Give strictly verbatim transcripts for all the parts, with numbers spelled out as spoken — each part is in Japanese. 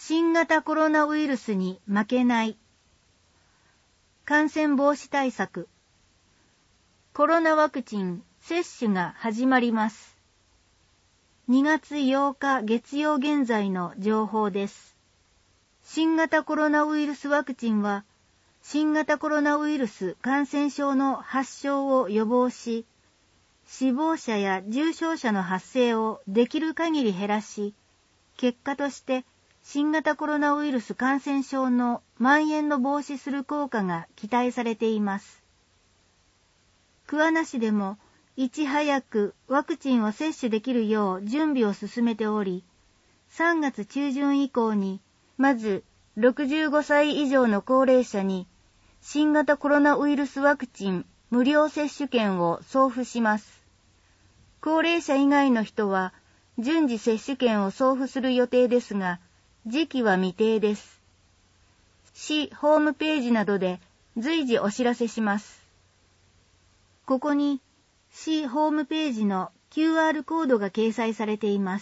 新型コロナウイルスに負けない。感染防止対策。コロナワクチン接種が始まります。にがつようか月曜現在の情報です。新型コロナウイルスワクチンは、新型コロナウイルス感染症の発症を予防し、死亡者や重症者の発生をできる限り減らし、結果として新型コロナウイルス感染症の蔓延の防止する効果が期待されています。桑名市でもいち早くワクチンを接種できるよう準備を進めており、さんがつちゅうじゅん以降にまずろくじゅうごさい以上の高齢者に新型コロナウイルスワクチン無料接種券を送付します。高齢者以外の人は順次接種券を送付する予定ですが、時期は未定です。市ホームページなどで随時お知らせします。ここに市ホームページの キューアール コードが掲載されています。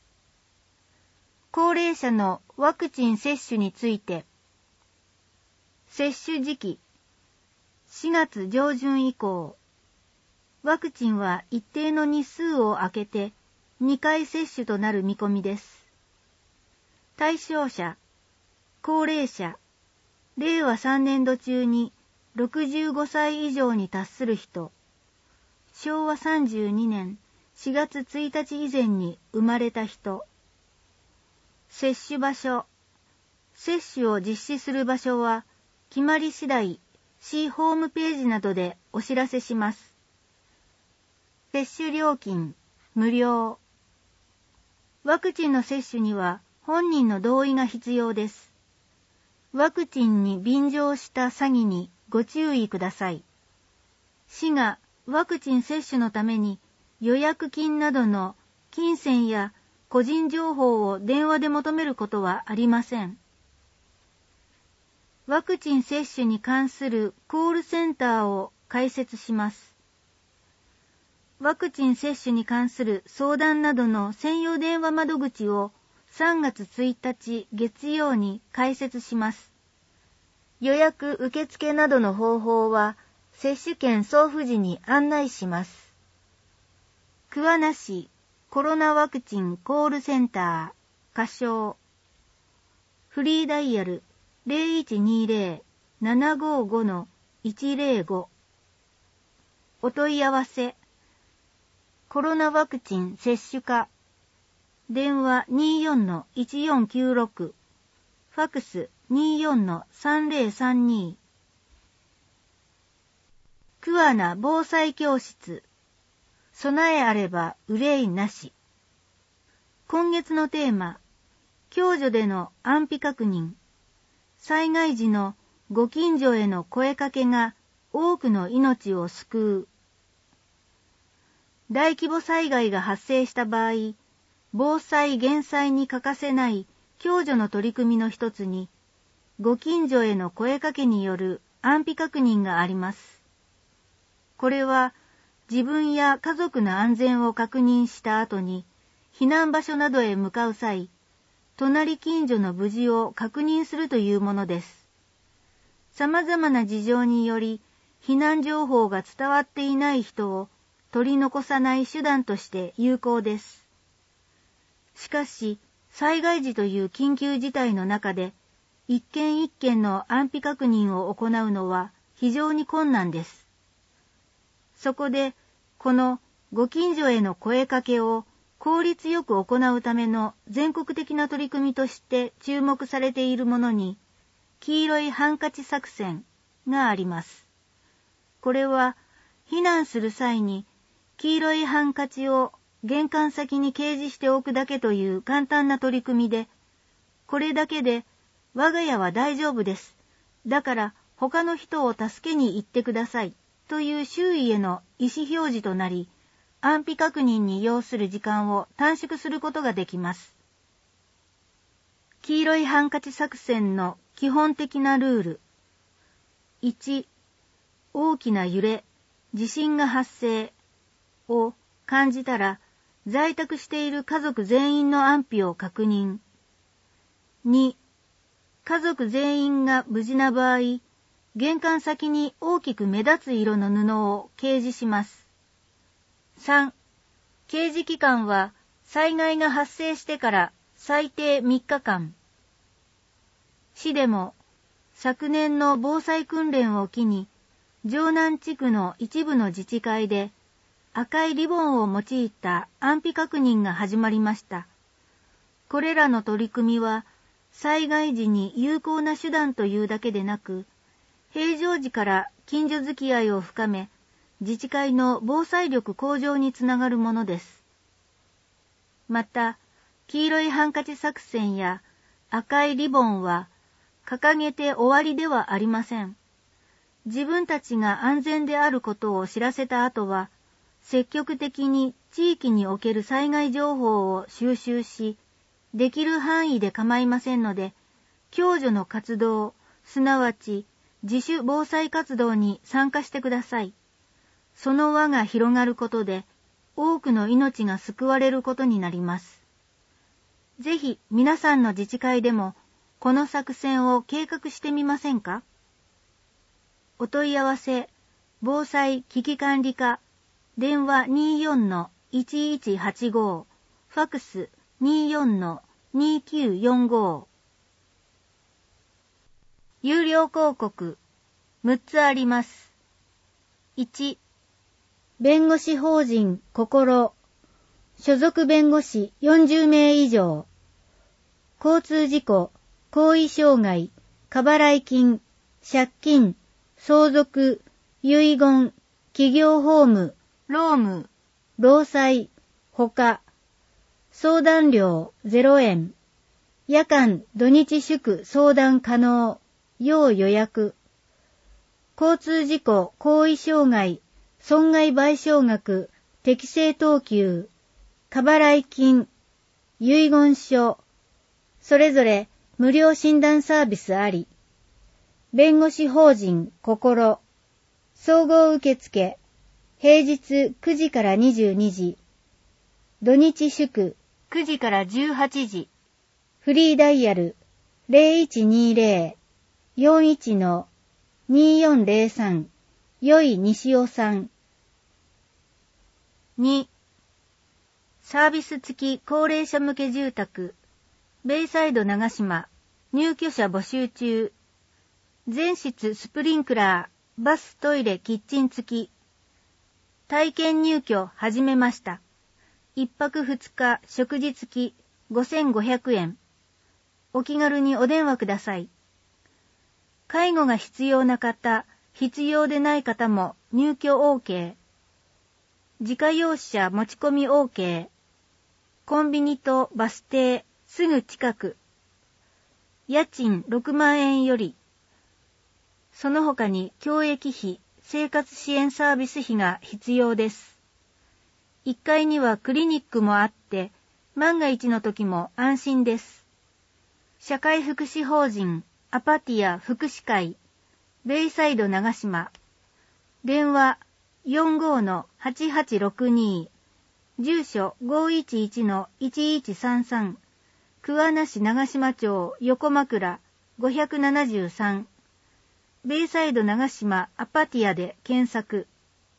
高齢者のワクチン接種について、接種時期、しがつじょうじゅん以降、ワクチンは一定の日数を空けてにかい接種となる見込みです。対象者、高齢者、れいわさんねんど中にろくじゅうごさい以上に達する人、しょうわさんじゅうにねんしがつついたち以前に生まれた人、接種場所、接種を実施する場所は決まり次第、市ホームページなどでお知らせします。接種料金、無料。ワクチンの接種には本人の同意が必要です。ワクチンに便乗した詐欺にご注意ください。市がワクチン接種のために予約金などの金銭や個人情報を電話で求めることはありません。ワクチン接種に関するコールセンターを開設します。ワクチン接種に関する相談などの専用電話窓口をさんがつついたち月曜に開設します。予約受付などの方法は接種券送付時に案内します。桑名市コロナワクチンコールセンター、仮称。フリーダイヤル ゼロいちにゼロ ななごご の いちゼロご。お問い合わせ。コロナワクチン接種課。電話 にじゅうよんのいちよんきゅうろく。ファクス にじゅうよんのさんゼロさんに。桑名防災教室。備えあれば憂いなし。今月のテーマ、共助での安否確認。災害時のご近所への声かけが多くの命を救う。大規模災害が発生した場合、防災減災に欠かせない共助の取り組みの一つに、ご近所への声かけによる安否確認があります。これは自分や家族の安全を確認した後に避難場所などへ向かう際、隣近所の無事を確認するというものです。様々な事情により避難情報が伝わっていない人を取り残さない手段として有効です。しかし、災害時という緊急事態の中で一件一件の安否確認を行うのは非常に困難です。そこで、このご近所への声かけを効率よく行うための全国的な取り組みとして注目されているものに、黄色いハンカチ作戦があります。これは、避難する際に黄色いハンカチを玄関先に掲示しておくだけという簡単な取り組みで、これだけで、我が家は大丈夫です。だから他の人を助けに行ってください。という周囲への意思表示となり、安否確認に要する時間を短縮することができます。黄色いハンカチ作戦の基本的なルール。いち、大きな揺れ、地震が発生を感じたら、在宅している家族全員の安否を確認。 に、家族全員が無事な場合、玄関先に大きく目立つ色の布を掲示します。さん、掲示期間は災害が発生してから最低みっかかん。市でも昨年の防災訓練を機に、城南地区の一部の自治会で赤いリボンを用いた安否確認が始まりました。これらの取り組みは災害時に有効な手段というだけでなく、平常時から近所付き合いを深め、自治会の防災力向上につながるものです。また、黄色いハンカチ作戦や赤いリボンは掲げて終わりではありません。自分たちが安全であることを知らせた後は、積極的に地域における災害情報を収集し、できる範囲で構いませんので、共助の活動、すなわち自主防災活動に参加してください。その輪が広がることで、多くの命が救われることになります。ぜひ皆さんの自治会でも、この作戦を計画してみませんか？お問い合わせ、防災危機管理課、電話 にじゅうよんのいちいちはちご、ファックス にじゅうよんのにきゅうよんご。有料広告、むっつあります。いち、弁護士法人心、所属弁護士よんじゅうめい以上、交通事故、行為障害、過払い金、借金、相続、遺言、企業法務、労務、労災、ほか、相談料ゼロえん、夜間土日祝相談可能、要予約、交通事故、行為障害、損害賠償額、適正等級、過払い金、遺言書、それぞれ無料診断サービスあり、弁護士法人心、総合受付、平日くじからにじゅうにじ、土日祝くじからじゅうはちじ、フリーダイヤル ゼロいちにゼロ よんいちのによんゼロさん、よい西尾さん。に、サービス付き高齢者向け住宅、ベイサイド長島、入居者募集中。全室スプリンクラー、バス、トイレ、キッチン付き。体験入居始めました。一泊二日食事付きごせんごひゃくえん。お気軽にお電話ください。介護が必要な方、必要でない方も入居 OK。自家用車持ち込み OK。コンビニとバス停すぐ近く。家賃ろくまんえんより。その他に教育費、生活支援サービス費が必要です。いっかいにはクリニックもあって、万が一の時も安心です。社会福祉法人アパティア福祉会、ベイサイド長島。電話 よんごのはちはちろくに、住所 ごいちいちのいちいちさんさん、桑名市長島町横枕ごひゃくななじゅうさん、ベイサイド長島アパティアで検索。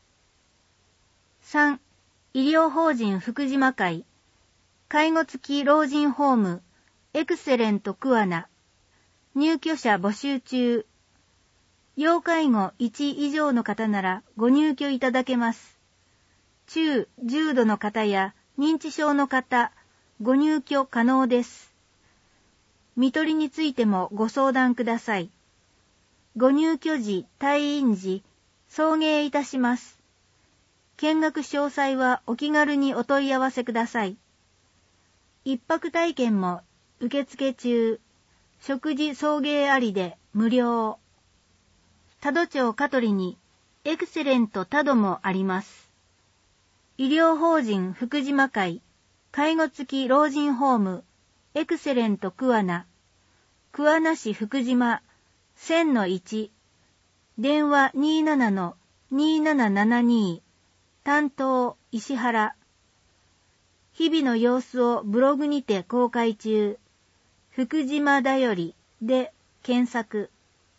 さん、医療法人福島会、介護付き老人ホーム、エクセレント桑名、入居者募集中。要介護いち以上の方ならご入居いただけます。中・重度の方や認知症の方、ご入居可能です。看取りについてもご相談ください。ご入居時、退院時、送迎いたします。見学詳細はお気軽にお問い合わせください。一泊体験も受付中、食事送迎ありで無料。多度町香取にエクセレント多度もあります。医療法人福島会、介護付き老人ホーム、エクセレント桑名、桑名市福島せんのいち、電話 にじゅうななのにーななななに、担当石原。日々の様子をブログにて公開中。 福島だよりで検索。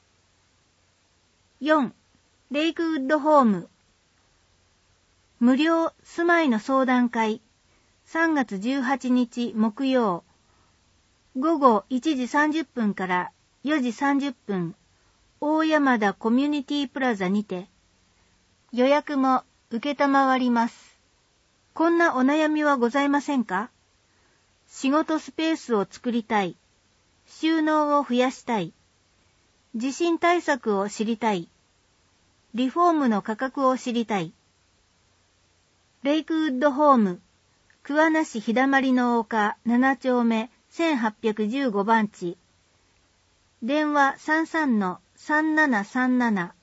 よん. レイクウッドホーム。無料住まいの相談会。さんがつじゅうはちにち木曜。午後いちじさんじゅっぷんからよじさんじゅっぷん。大山田コミュニティプラザにて。予約も受けたまわります。こんなお悩みはございませんか？仕事スペースを作りたい。収納を増やしたい。地震対策を知りたい。リフォームの価格を知りたい。レイクウッドホーム、桑名市日だまりの丘ななちょうめせんはっぴゃくじゅうごばんち。電話 さんさんのさんななさんなな。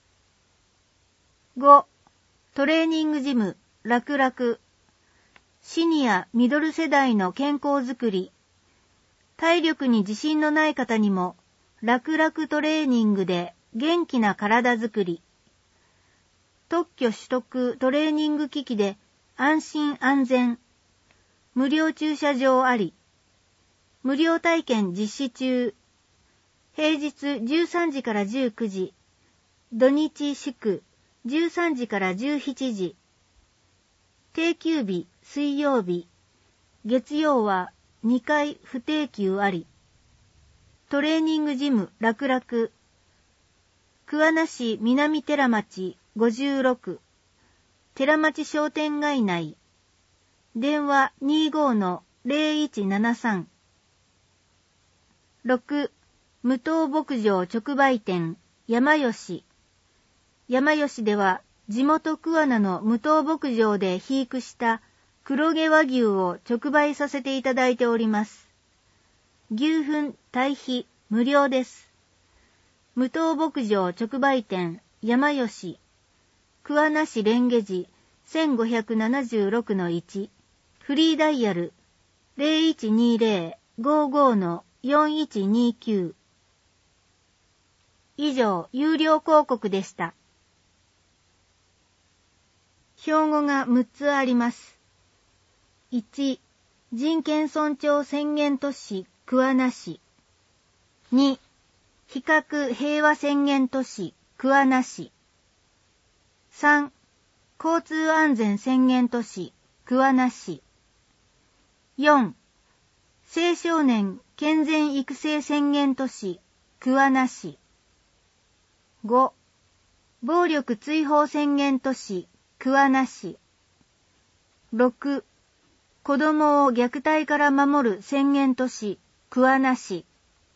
ご. トレーニングジム、楽々。シニア・ミドル世代の健康づくり。体力に自信のない方にも、楽々トレーニングで元気な体づくり。特許取得トレーニング機器で安心安全。無料駐車場あり。無料体験実施中。平日じゅうさんじからじゅうくじ。土日祝じゅうさんじからじゅうしちじ。定休日水曜日。月曜はにかい不定休あり。トレーニングジム楽々。桑名市南寺町ごじゅうろく。寺町商店街内。電話 にじゅうごのぜろいちななさん。ろく. 無糖牧場直売店山吉。山吉では地元桑名の無糖牧場で肥育した黒毛和牛を直売させていただいております。牛糞堆肥無料です。無糖牧場直売店山吉。桑名市蓮華寺 せんごひゃくななじゅうろくのいち。フリーダイヤル ぜろいちにぜろ ごじゅうごのよんいちにきゅう。以上、有料広告でした。標語がむっつあります。いち. 人権尊重宣言都市桑名市。に. 非核平和宣言都市桑名市。さん. 交通安全宣言都市桑名市。よん. 青少年健全育成宣言都市桑名市。ご. 暴力追放宣言都市桑名市。ろく. 子供を虐待から守る宣言都市桑名市。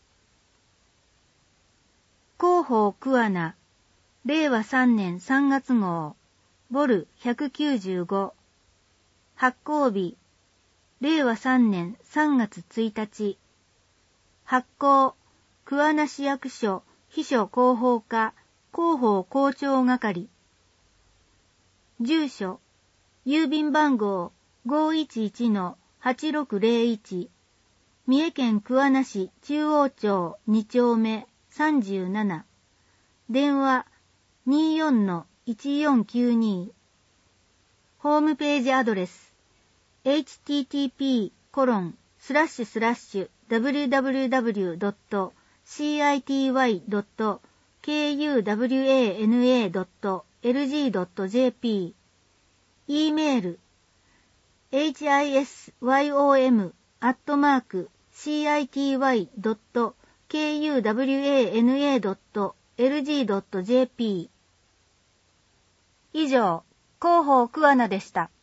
広報桑名れいわさんねんさんがつ号ボルひゃくきゅうじゅうご。発行日れいわさんねんさんがつついたち。発行桑名市役所秘書広報課広報校長係。住所郵便番号 ごいちいちのはちろくぜろいち。三重県桑名市中央町にちょうめさんじゅうなな。電話 にじゅうよんのいちよんきゅうに。ホームページアドレス エイチティーティーピーコロンスラッシュスラッシュダブリューダブリューダブリュードットシーアイティーワイドットケーユーダブリューエーエヌエードットエルジードットジェーピー。 E メール エイチアイエスワイオーエム アットマーク シーアイティーワイドットケーユーダブリューエーエヌエードットエルジードットジェーピー。以上、広報桑名でした。